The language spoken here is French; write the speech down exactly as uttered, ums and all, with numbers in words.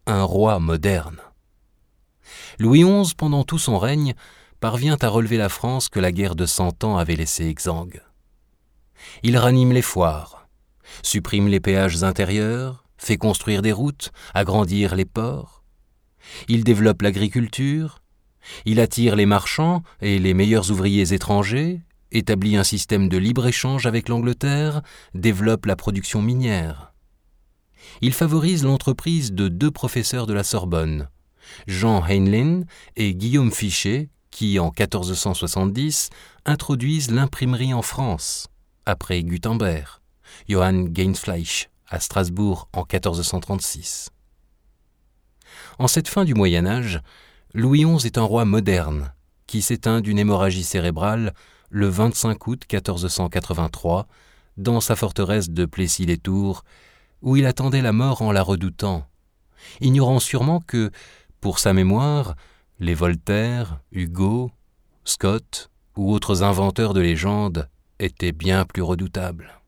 un roi moderne. Louis onze, pendant tout son règne, parvient à relever la France que la guerre de Cent Ans avait laissée exsangue. Il ranime les foires, supprime les péages intérieurs, fait construire des routes, agrandir les ports. Il développe l'agriculture, il attire les marchands et les meilleurs ouvriers étrangers, établit un système de libre-échange avec l'Angleterre, développe la production minière. Il favorise l'entreprise de deux professeurs de la Sorbonne, Jean Heinlein et Guillaume Fichet, qui, en quatorze cent soixante-dix, introduisent l'imprimerie en France, après Gutenberg, Johann Geinsfleisch, à Strasbourg en quatorze cent trente-six. En cette fin du Moyen-Âge, Louis onze est un roi moderne qui s'éteint d'une hémorragie cérébrale le vingt-cinq août quatorze cent quatre-vingt-trois dans sa forteresse de Plessis-les-Tours, où il attendait la mort en la redoutant, ignorant sûrement que, pour sa mémoire, les Voltaire, Hugo, Scott ou autres inventeurs de légendes étaient bien plus redoutables.